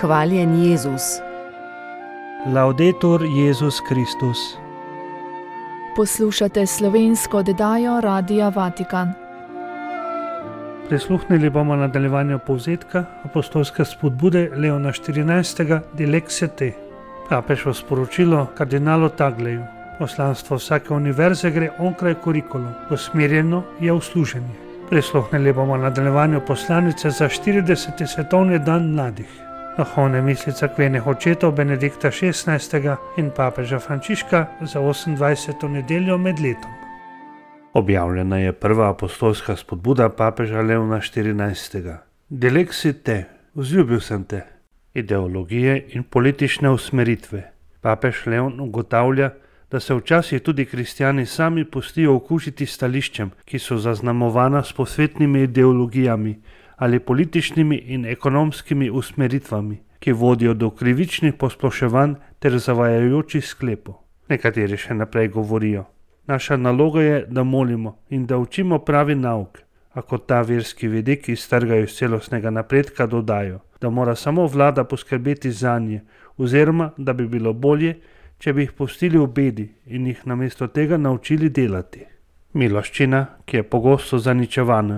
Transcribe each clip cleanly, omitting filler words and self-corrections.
Hvaljen Jezus. Laudetur Jezus Kristus. Poslušate slovensko oddajo Radia Vatikan. Prisluhnili bomo nadaljevanju povzetka apostolske spodbude Leona XIV. Dilexia te. Papež v sporočilo kardinalu Tagleju. Poslanstvo vsake univerze gre onkraj kurikulum, usmerjeno je v služenje. Prisluhnili bomo nadaljevanju poslanice za 40. svetovni dan mladih. Duhovne misli cerkvenih očetov Benedikta XVI. In papeža Frančiška za 28. nedeljo med letom. Objavljena je prva apostolska spodbuda papeža Leona XIV. Dilexia te, vzljubil sem te. Ideologije in politične usmeritve. Papež Leon ugotavlja, da se včasih tudi kristjani sami pustijo okužiti stališčem, ki so zaznamovana s posvetnimi ideologijami ali političnimi in ekonomskimi usmeritvami, ki vodijo do krivičnih posploševanj ter zavajajočih sklepov. Nekateri še naprej govorijo: naša naloga je, da molimo in da učimo pravi nauk, a kot ta verski vidik iztrgajo iz celostnega napredka, dodajo, da mora samo vlada poskrbeti zanje, oziroma da bi bilo bolje, če bi jih pustili v bedi in jih namesto tega naučili delati. Miloščina, ki je pogosto zaničevana.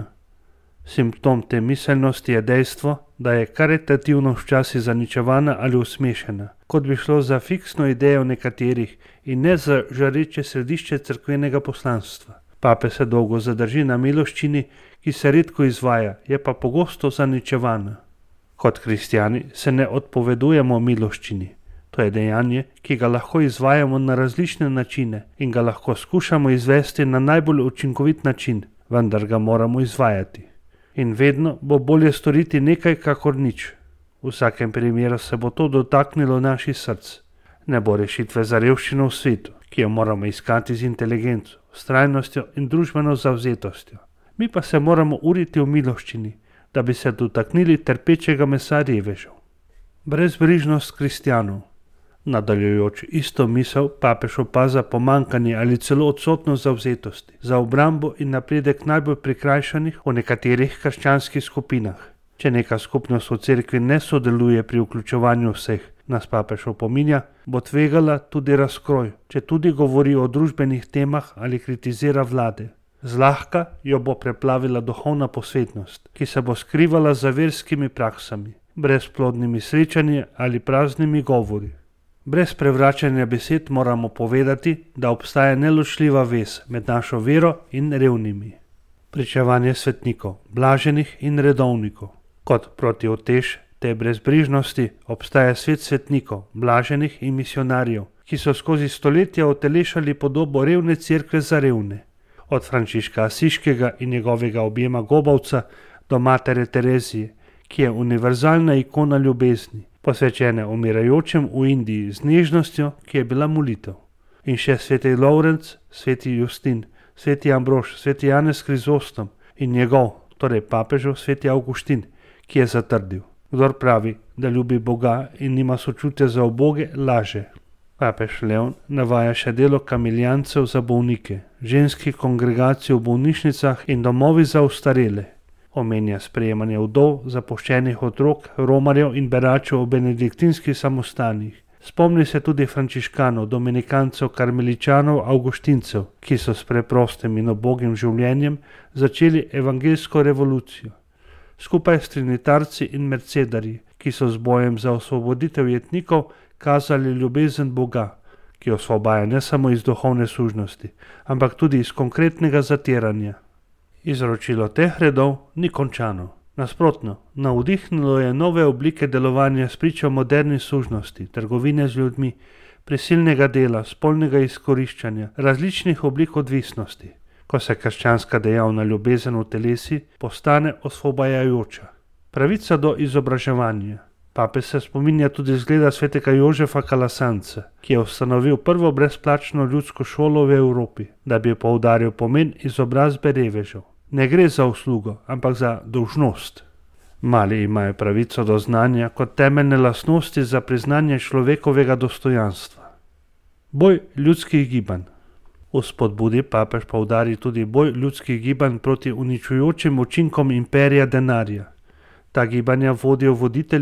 Simptom te miselnosti je dejstvo, da je karitativnost včasih zaničevana ali usmešena, kot bi šlo za fiksno idejo nekaterih in ne za žareče središče cerkvenega poslanstva. Pape se dolgo zadrži na miloščini, ki se redko izvaja, je pa pogosto zaničevana. Kot kristjani se ne odpovedujemo miloščini. To je dejanje, ki ga lahko izvajamo na različne načine in ga lahko skušamo izvesti na najbolj učinkovit način, vendar ga moramo izvajati. In vedno bo bolje storiti nekaj kakor nič. V vsakem primeru se bo to dotaknilo naših src. Ne bo rešitve za revščino v svetu, ki jo moramo iskati z inteligenco, vztrajnostjo in družbeno zavzetostjo. Mi pa se moramo uriti v miloščini, da bi se dotaknili trpečega mesa revežev. Brezbrižnost kristjanov. Nadaljujoč isto misel, papež opaza pomanjkanje ali celo odsotnost zavzetosti za obrambo in napredek najbolj prikrajšanih v nekaterih krščanskih skupinah. Če neka skupnost v cerkvi ne sodeluje pri vključevanju vseh, nas papež opominja, bo tvegala tudi razkroj, če tudi govori o družbenih temah ali kritizira vlade. Zlahka jo bo preplavila duhovna posvetnost, ki se bo skrivala za verskimi praksami, brezplodnimi srečanji ali praznimi govori. Brez prevračanja besed moramo povedati, da obstaja neločljiva vez med našo vero in revnimi. Pričevanje svetnikov, blaženih in redovnikov. Kot protiutež te brezbrižnosti obstaja svet svetnikov, blaženih in misionarjev, ki so skozi stoletja utelešali podobo revne cerkve za revne. Od Frančiška Asiškega in njegovega objema gobavca do matere Terezije, ki je univerzalna ikona ljubezni, posvečene umirajočim v Indiji z nežnostjo, ki je bila molitev. In še sveti Lovrenc, sveti Justin, sveti Ambrož, sveti Janez Krizostom in njegov, torej papežev sveti Avguštin, ki je zatrdil: kdor pravi, da ljubi Boga in nima sočutja za uboge, laže. Papež Leon navaja še delo kamiljancev za bolnike, ženskih kongregacij v bolnišnicah in domovi za ostarele. Omenja sprejemanje vdov, zapuščenih otrok, romarjev in beračev v benediktinskih samostanih. Spomni se tudi frančiškanov, dominikancev, karmeličanov, avguštincev, ki so s preprostim in ubogim življenjem začeli evangeljsko revolucijo. Skupaj s trinitarci in mercedarji, ki so z bojem za osvoboditev jetnikov kazali ljubezen Boga, ki osvobaja ne samo iz duhovne sužnosti, ampak tudi iz konkretnega zatiranja. Izročilo teh redov ni končano. Nasprotno, navdihnilo je nove oblike delovanja spričo moderni sužnosti, trgovine z ljudmi, prisilnega dela, spolnega izkoriščanja, različnih oblik odvisnosti. Ko se krščanska dejavna ljubezen v telesi, postane osvobajajoča. Pravica do izobraževanja. Papež se spominja tudi zgleda svetega Jožefa Kalasanca, ki je ustanovil prvo brezplačno ljudsko šolo v Evropi, da bi poudaril pomen izobrazbe revežev. Ne gre za uslugo, ampak za dolžnost. Mali imajo pravico do znanja kot temeljne lastnosti za priznanje človekovega dostojanstva. Boj ljudskih gibanj. V spodbudi papež poudari tudi boj ljudskih gibanj proti uničujočim učinkom imperija denarja. Ta gibanja vodijo voditelji,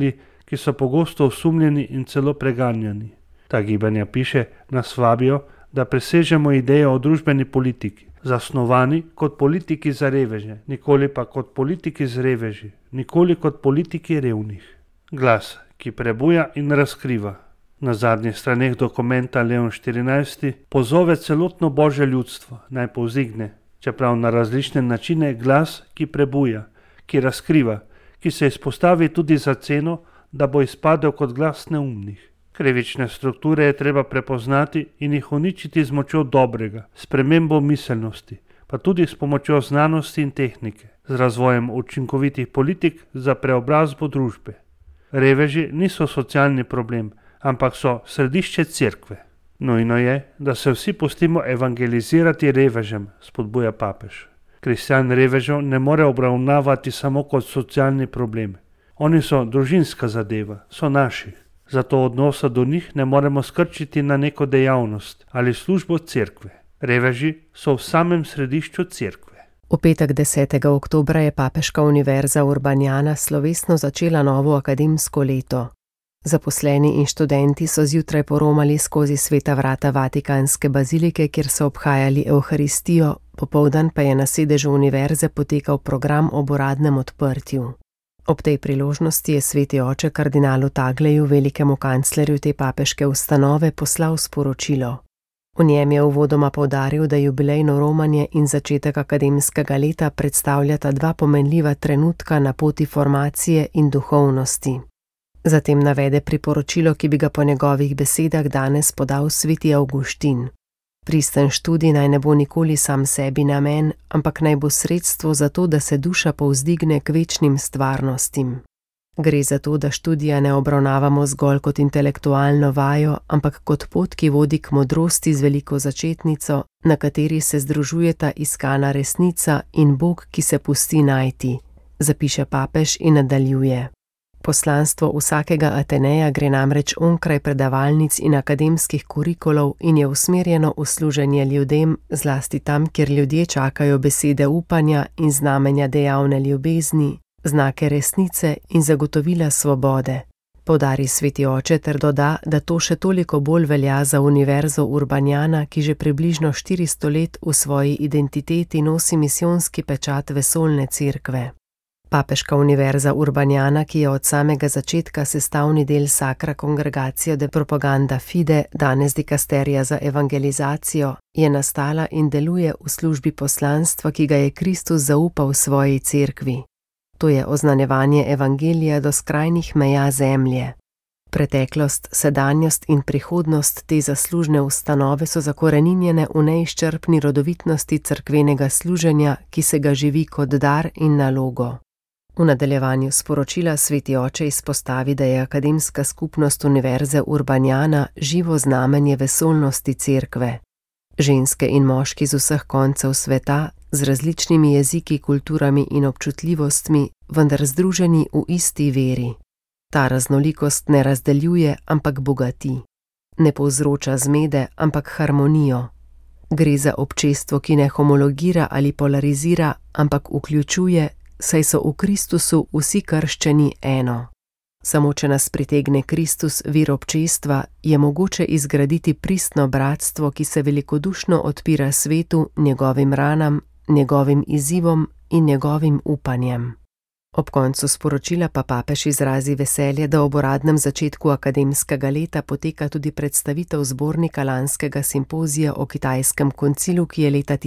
ki so pogosto osumljeni in celo preganjani. Ta gibanja, piše, nas vabijo, da presežemo idejo o družbeni politiki, zasnovani kot politiki za reveže, nikoli pa kot politiki z reveži, nikoli kot politiki revnih. Glas, ki prebuja in razkriva. Na zadnjih straneh dokumenta Leon XIV pozove celotno božje ljudstvo, naj povzdigne, čeprav na različne načine, glas, ki prebuja, ki razkriva, ki se izpostavi tudi za ceno, da bo izpadel kot glas neumnih. Krivične strukture je treba prepoznati in jih uničiti z močjo dobrega, s spremembo miselnosti, pa tudi s pomočjo znanosti in tehnike, z razvojem učinkovitih politik za preobrazbo družbe. Reveži niso socialni problem, ampak so središče cerkve. Nujno je, da se vsi pustimo evangelizirati revežem, spodbuja papež. Kristjan revežev ne more obravnavati samo kot socialni problem. Oni so družinska zadeva, so naši. Zato odnosa do njih ne moremo skrčiti na neko dejavnost ali službo cerkve. Reveži so v samem središču cerkve. V petek 10. oktobra je Papeška univerza Urbaniana slovesno začela novo akademsko leto. Zaposleni in študenti so zjutraj poromali skozi sveta vrata Vatikanske bazilike, kjer so obhajali Evharistijo, popoldan pa je na sedežu univerze potekal program ob uradnem odprtju. Ob tej priložnosti je sveti oče kardinalu Tagleju, velikemu kanclerju te papeške ustanove, poslal sporočilo. V njem je uvodoma poudaril, da jubilejno romanje in začetek akademskega leta predstavljata dva pomenljiva trenutka na poti formacije in duhovnosti. Zatem navede priporočilo, ki bi ga po njegovih besedah danes podal sveti Avguštin. Pristen študij naj ne bo nikoli sam sebi namen, ampak naj bo sredstvo za to, da se duša povzdigne k večnim stvarnostim. Gre za to, da študija ne obravnavamo zgolj kot intelektualno vajo, ampak kot pot, ki vodi k modrosti z veliko začetnico, na kateri se združujeta iskana resnica in Bog, ki se pusti najti, zapiše papež in nadaljuje. Poslanstvo vsakega Ateneja gre namreč onkraj predavalnic in akademskih kurikulov in je usmerjeno v služenje ljudem, zlasti tam, kjer ljudje čakajo besede upanja in znamenja dejavne ljubezni, znake resnice in zagotovila svobode. Poudari sveti oče ter doda, da to še toliko bolj velja za univerzo Urbaniana, ki že približno 400 let v svoji identiteti nosi misijonski pečat vesoljne cerkve. Papeška univerza Urbaniana, ki je od samega začetka sestavni del Sacra Congregatio de Propaganda Fide, danes dikasterija za evangelizacijo, je nastala in deluje v službi poslanstva, ki ga je Kristus zaupal svoji cerkvi. To je oznanjevanje evangelija do skrajnih meja zemlje. Preteklost, sedanjost in prihodnost te zaslužne ustanove so zakoreninjene v neizčrpni rodovitnosti cerkvenega služenja, ki se ga živi kot dar in nalogo. V nadaljevanju sporočila sveti oče izpostavi, da je akademska skupnost univerze Urbaniana živo znamenje vesoljnosti cerkve. Ženske in moški z vseh koncev sveta, z različnimi jeziki, kulturami in občutljivostmi, vendar združeni v isti veri. Ta raznolikost ne razdeljuje, ampak bogati. Ne povzroča zmede, ampak harmonijo. Gre za občestvo, ki ne homologira ali polarizira, ampak vključuje, saj so v Kristusu vsi krščeni eno. Samo če nas pritegne Kristus, vir občestva, je mogoče izgraditi pristno bratstvo, ki se velikodušno odpira svetu, njegovim ranam, njegovim izzivom in njegovim upanjem. Ob koncu sporočila pa papež izrazi veselje, da ob uradnem začetku akademskega leta poteka tudi predstavitev zbornika lanskega simpozija o kitajskem koncilu, ki je leta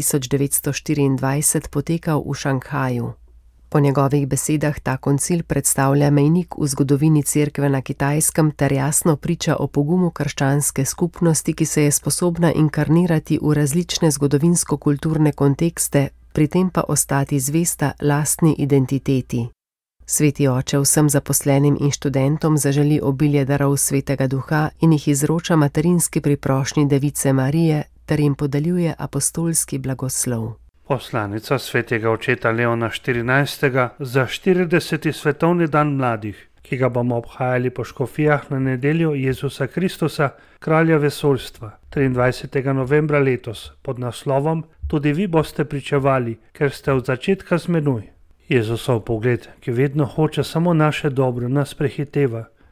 1924 potekal v Šanghaju. Po njegovih besedah ta koncil predstavlja mejnik v zgodovini cerkve na Kitajskem ter jasno priča o pogumu krščanske skupnosti, ki se je sposobna inkarnirati v različne zgodovinsko-kulturne kontekste, pri tem pa ostati zvesta lastni identiteti. Sveti oče vsem zaposlenim in študentom zaželi obilje darov svetega duha in jih izroča materinski priprošnji Device Marije ter jim podeljuje apostolski blagoslov. Poslanica svetega očeta Leona XIV za 40. svetovni dan mladih, ki ga bomo obhajali po škofijah na nedeljo Jezusa Kristusa, kralja vesoljstva, 23. novembra letos, pod naslovom Tudi vi boste pričevali, ker ste od začetka z menoj. Jezusov pogled, ki vedno hoče samo naše dobro, nas prehiteva,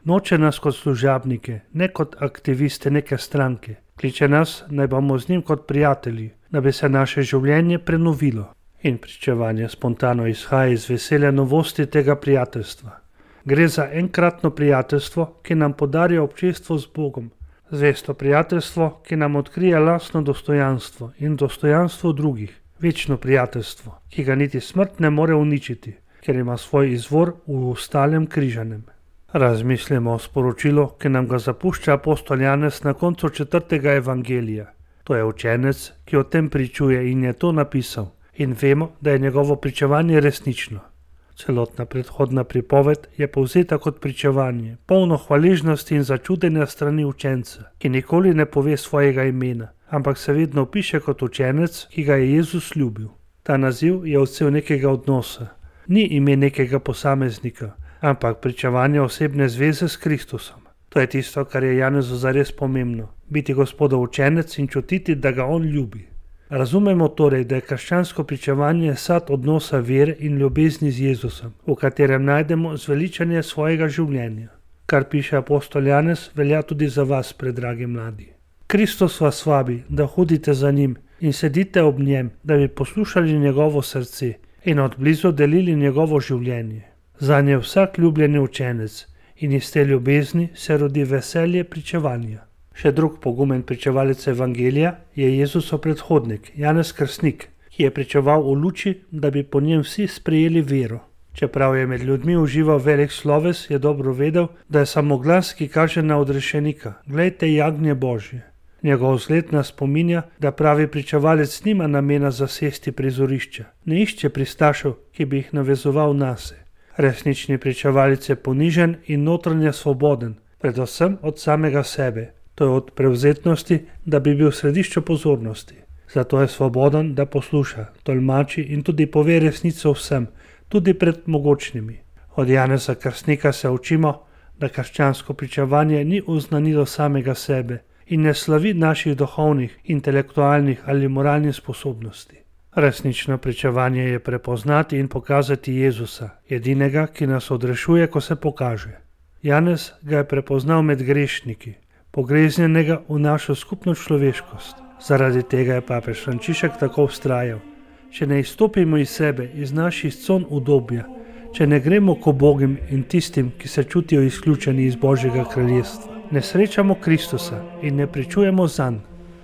Noče nas kot služabnike, ne kot aktiviste neke stranke. Kliče nas, naj bomo z njim kot prijatelji, da bi se naše življenje prenovilo. In pričevanje spontano izhaja iz veselja novosti tega prijateljstva. Gre za enkratno prijateljstvo, ki nam podarja občestvo z Bogom. Zvesto prijateljstvo, ki nam odkrije lastno dostojanstvo in dostojanstvo drugih. Večno prijateljstvo, ki ga niti smrt ne more uničiti, ker ima svoj izvor v ostalem križanem. Razmislimo o sporočilu, ki nam ga zapušča apostol Janez na koncu 4. evangelija. To je učenec, ki o tem pričuje in je to napisal. In vemo, da je njegovo pričevanje resnično. Celotna predhodna pripoved je povzeta kot pričevanje, polno hvaležnosti in začudenja strani učenca, ki nikoli ne pove svojega imena, ampak se vedno opiše kot učenec, ki ga je Jezus ljubil. Ta naziv je odsev nekega odnosa. Ni ime nekega posameznika, ampak pričevanje osebne zveze s Kristusom. To je tisto, kar je Janezu zares pomembno. Biti Gospodov učenec in čutiti, da ga on ljubi. Razumemo torej, da je krščansko pričevanje sad odnosa vere in ljubezni z Jezusom, v katerem najdemo zveličanje svojega življenja. Kar piše apostol Janez, velja tudi za vas, predragi mladi. Kristus vas vabi, da hodite za njim in sedite ob njem, da bi poslušali njegovo srce in od blizu delili njegovo življenje. Zanje je vsak ljubljeni učenec in iz te ljubezni se rodi veselje pričevanja. Še drug pogumen pričevalec evangelija je Jezusov predhodnik, Janez Krstnik, ki je pričeval v luči, da bi po njem vsi sprejeli vero. Čeprav je med ljudmi užival velik sloves, je dobro vedel, da je samo glas, ki kaže na odrešenika. Glejte, jagnje Božje. Njegov zgled nas spominja, da pravi pričevalec nima namena zasesti prizorišča, ne išče pristašev, ki bi jih navezoval nase. Resnični pričevalec je ponižen in notranje svoboden, predvsem od samega sebe. To je od prevzetnosti, da bi bil v središču pozornosti. Zato je svoboden, da posluša, tolmači in tudi pove resnico vsem, tudi pred mogočnimi. Od Janeza Krstnika se učimo, da krščansko pričevanje ni oznanilo samega sebe in ne slavi naših duhovnih, intelektualnih ali moralnih sposobnosti. Resnično pričevanje je prepoznati in pokazati Jezusa, edinega, ki nas odrešuje, ko se pokaže. Janez ga je prepoznal med grešniki, pogreznjenega v našo skupno človeškost. Zaradi tega je papež Frančišek tako vztrajal. Če ne izstopimo iz sebe, iz naših con udobja, če ne gremo k ubogim in tistim, ki se čutijo izključeni iz Božjega kraljestva, ne srečamo Kristusa in ne pričujemo zanj.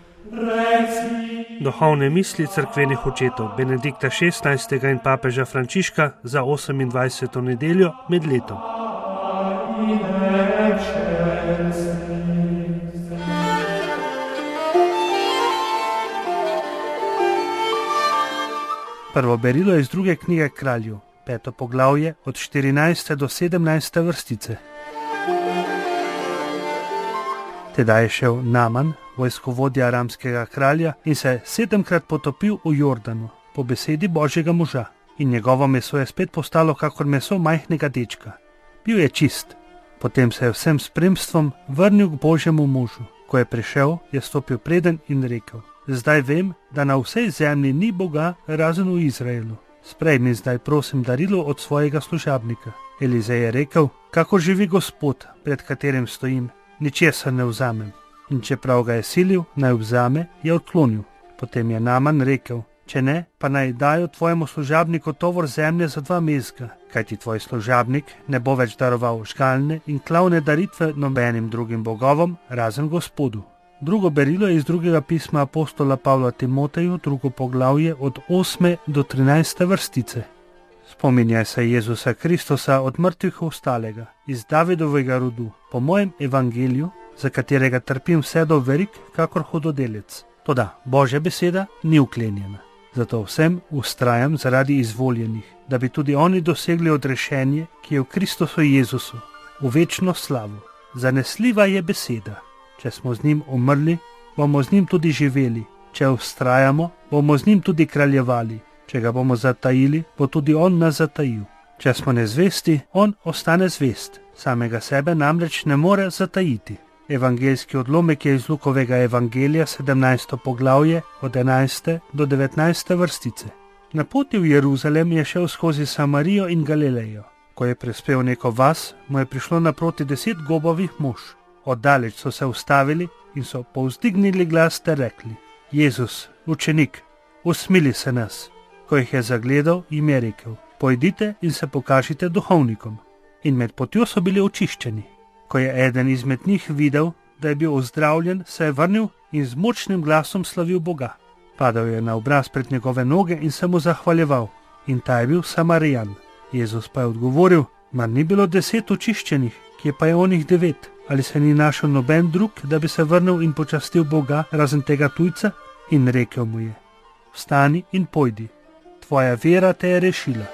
Duhovne misli cerkvenih očetov Benedikta XVI. In papeža Frančiška za 28. nedeljo med letom. Prvo berilo je iz 2. knjige Kraljev, 5. poglavje od 14. do 17. vrstice. Tedaj je šel Naman, vojskovodja aramskega kralja, in se 7-krat potopil v Jordanu, po besedi Božjega moža. In njegovo meso je spet postalo kakor meso majhnega dečka. Bil je čist. Potem se je vsem spremstvom vrnil k Božjemu možu. Ko je prišel, je stopil preden in rekel: Zdaj vem, da na vsej zemlji ni Boga razen v Izraelu. Sprejmi zdaj prosim darilo od svojega služabnika. Elizej je rekel: Kako živi Gospod, pred katerim stojim, ničesar ne vzamem. In čeprav ga je silil, naj vzame, je odklonil. Potem je Naman rekel: Če ne, pa naj dajo tvojemu služabniku tovor zemlje za 2 mezga, kajti tvoj služabnik ne bo več daroval žgalne in klavne daritve nobenim drugim bogovom, razen Gospodu. Drugo berilo je iz 2. pisma apostola Pavla Timoteju, 2. poglavje od 8. do 13. vrstice. Spominjaj se Jezusa Kristusa od mrtvih vstalega, iz Davidovega rodu, po mojem evangeliju, za katerega trpim vse do verik, kakor hudodelec. Toda Božja beseda ni uklenjena. Zato vsem vztrajam zaradi izvoljenih, da bi tudi oni dosegli odrešenje, ki je v Kristusu Jezusu, v večno slavo. Zanesljiva je beseda. Če smo z njim umrli, bomo z njim tudi živeli. Če vztrajamo, bomo z njim tudi kraljevali. Če ga bomo zatajili, bo tudi on nas zatajil. Če smo nezvesti, on ostane zvest. Samega sebe namreč ne more zatajiti. Evangeljski odlomek je iz Lukovega evangelija, 17. poglavje, od 11. do 19. vrstice. Na poti v Jeruzalem je šel skozi Samarijo in Galilejo. Ko je prispel neko vas, mu je prišlo naproti 10 gobovih mož. Oddaleč so se ustavili in so povzdignili glas ter rekli: Jezus, učenik, usmili se nas. Ko jih je zagledal, jim je rekel: Pojdite in se pokažite duhovnikom. In med potjo so bili očiščeni. Ko je eden izmed njih videl, da je bil ozdravljen, se je vrnil in z močnim glasom slavil Boga. Padal je na obraz pred njegove noge in se mu zahvaljeval. In ta je bil Samarijan. Jezus pa je odgovoril: Mar ni bilo 10 očiščenih, kje pa je onih 9? Ali se ni našel noben drug, da bi se vrnil in počastil Boga, razen tega tujca? In rekel mu je: Vstani in pojdi, tvoja vera te je rešila.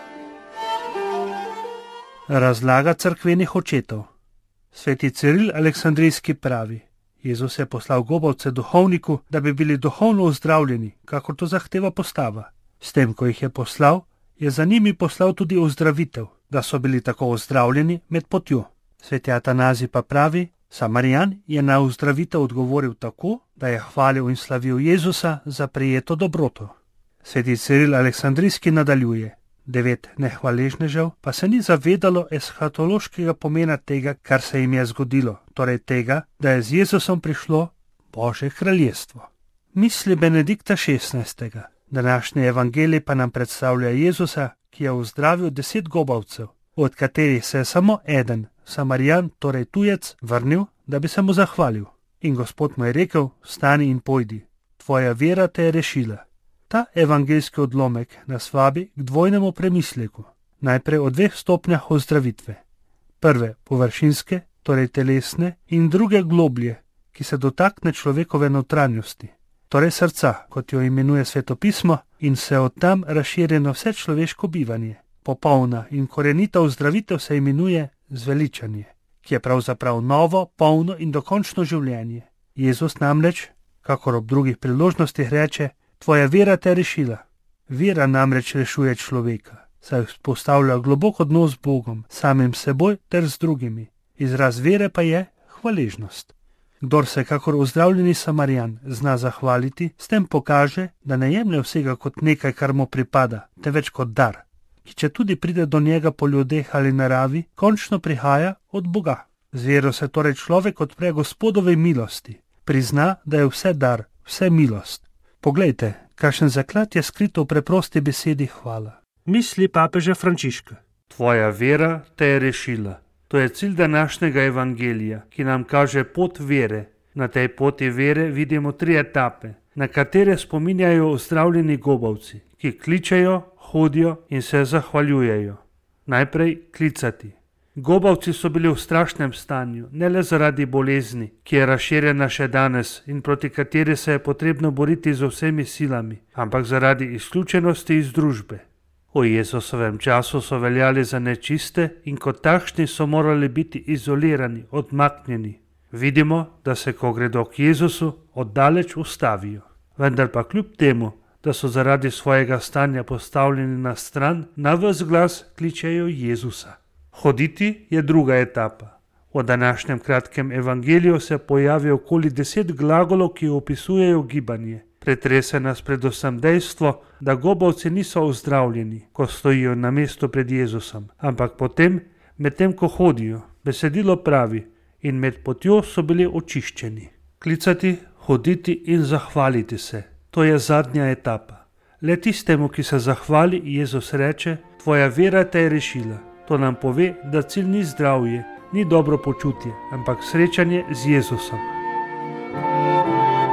Razlaga cerkvenih očetov. Sveti Ciril Aleksandrijski pravi: Jezus je poslal gobavce duhovniku, da bi bili duhovno ozdravljeni, kakor to zahteva postava. S tem, ko jih je poslal, je za njimi poslal tudi ozdravitev, da so bili tako ozdravljeni med potjo. Sveti Atanazij pa pravi: Samarijan je na ozdravitev odgovoril tako, da je hvalil in slavil Jezusa za prijeto dobroto. Sveti Ciril Aleksandrijski nadaljuje: 9 nehvaležnežev pa se ni zavedalo eshatološkega pomena tega, kar se jim je zgodilo, torej tega, da je z Jezusom prišlo Božje kraljestvo. Misli Benedikta XVI. Današnji evangelij pa nam predstavlja Jezusa, ki je ozdravil 10 gobavcev, od katerih se je samo eden, Samarijan, torej tujec, vrnil, da bi se mu zahvalil. In Gospod mu je rekel: Vstani in pojdi, tvoja vera te je rešila. Ta evangeljski odlomek nas vabi k dvojnemu premisleku. Najprej o 2 stopnjah ozdravitve. Prve površinske, torej telesne, in druge globlje, ki se dotakne človekove notranjosti, torej srca, kot jo imenuje Sveto pismo, in se od tam razširi na vse človeško bivanje. Popolna in korenita ozdravitev se imenuje zveličanje, ki je pravzaprav novo, polno in dokončno življenje. Jezus namreč, kakor ob drugih priložnostih, reče: Tvoja vera te je rešila. Vera namreč rešuje človeka, saj vzpostavlja globok odnos z Bogom, samim seboj ter z drugimi. Izraz vere pa je hvaležnost. Kdor se kakor ozdravljeni Samarijan zna zahvaliti, s tem pokaže, da ne jemlje vsega kot nekaj, kar mu pripada, temveč kot dar, ki če tudi pride do njega po ljudeh ali naravi, končno prihaja od Boga. Z vero se torej človek odpre Gospodovi milosti, prizna, da je vse dar, vse milost. Poglejte, kakšen zaklad je skrit v preprosti besedi hvala. Misli papeža Frančiška. Tvoja vera te je rešila. To je cilj današnjega evangelija, ki nam kaže pot vere. Na tej poti vere vidimo 3 etape, na katere spominjajo ozdravljeni gobavci, ki kličejo, hodijo in se zahvaljujejo. Najprej klicati. Gobavci so bili v strašnem stanju, ne le zaradi bolezni, ki je razširjena še danes in proti kateri se je potrebno boriti z vsemi silami, ampak zaradi izključenosti iz družbe. V Jezusovem času so veljali za nečiste in kot takšni so morali biti izolirani, odmaknjeni. Vidimo, da se, ko gredo k Jezusu, oddaleč ustavijo. Vendar pa kljub temu, da so zaradi svojega stanja postavljeni na stran, na ves glas kličejo Jezusa. Hoditi je druga etapa. V današnjem kratkem evangeliju se pojavi okoli 10 glagolov, ki opisujejo gibanje. Pretrese nas predvsem dejstvo, da gobavci niso ozdravljeni, ko stojijo na mestu pred Jezusom, ampak potem, medtem ko hodijo. Besedilo pravi: in med potjo so bili očiščeni. Klicati, hoditi in zahvaliti se. To je zadnja etapa. Le tistemu, ki se zahvali, Jezus reče: Tvoja vera te je rešila. To nam pove, da cilj ni zdravje, ni dobro počutje, ampak srečanje z Jezusom.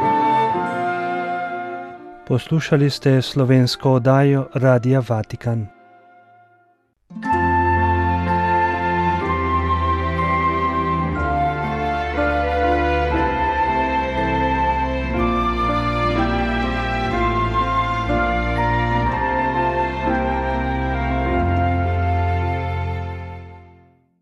Poslušali ste slovensko oddajo Radia Vatikan.